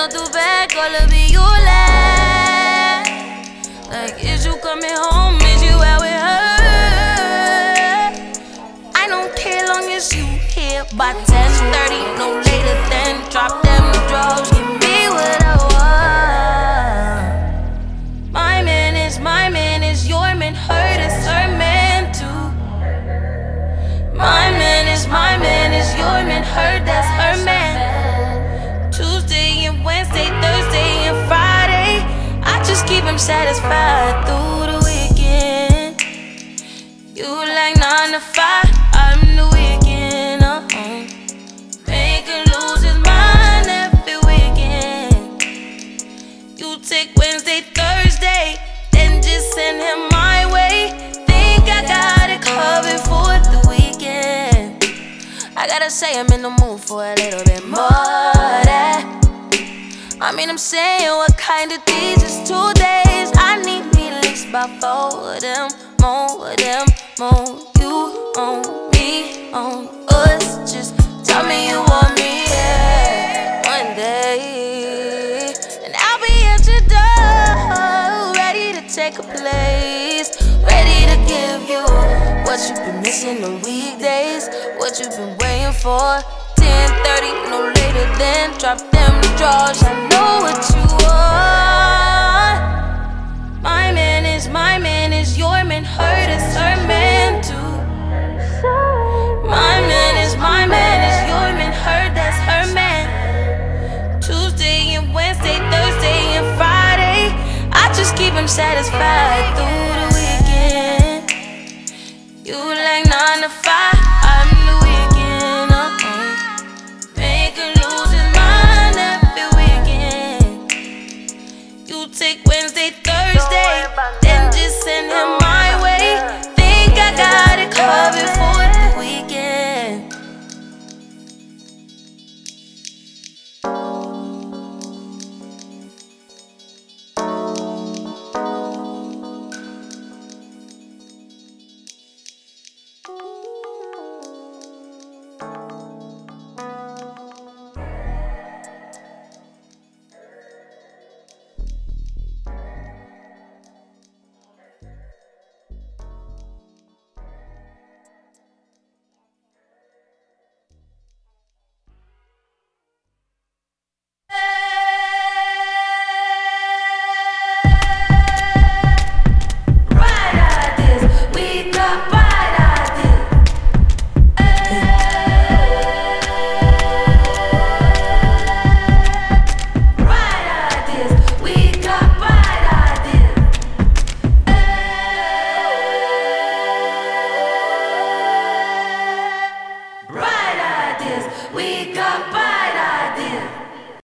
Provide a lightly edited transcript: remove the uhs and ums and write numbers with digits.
on through back, all of it you laugh. Like, is you coming home? Is you out with her? I don't care long as you here by 10:30, no later than drop them drugs. Give me what I want. My man is your man. Her is her man too. My man is your man. Her, that's her man. Tuesday and Wednesday, Thursday and Friday, I just keep him satisfied through the weekend. You like 9 to 5, I'm the weekend. Make him lose his mind every weekend. You take Wednesday, Thursday, then just send him my way. Think I got it covered for the weekend. I gotta say I'm in the mood for a little bit more of that. I mean, I'm saying, what kind of these is 2 days? I need me at least about 4 of them, more of them, more. You on me, on us. Just tell me you want me, yeah. One day, and I'll be at your door, ready to take a place, ready to give you what you've been missing on weekdays, what you've been waiting for. 10:30, no later than drop them drawers. I know what you want. My man is your man. Her is her man.